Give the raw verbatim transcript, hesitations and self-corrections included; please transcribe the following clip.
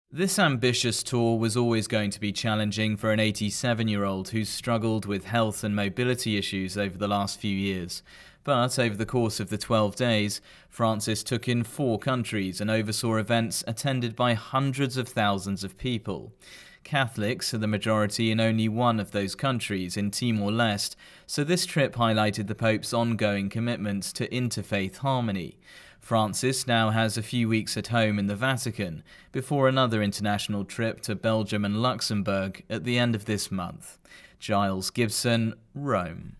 This ambitious tour was always going to be challenging for an eighty-seven-year-old who's struggled with health and mobility issues over the last few years. But over the course of the twelve days, Francis took in four countries and oversaw events attended by hundreds of thousands of people. Catholics are the majority in only one of those countries, in Timor-Leste, so this trip highlighted the Pope's ongoing commitment to interfaith harmony. Francis now has a few weeks at home in the Vatican, before another international trip to Belgium and Luxembourg at the end of this month. Giles Gibson, Rome.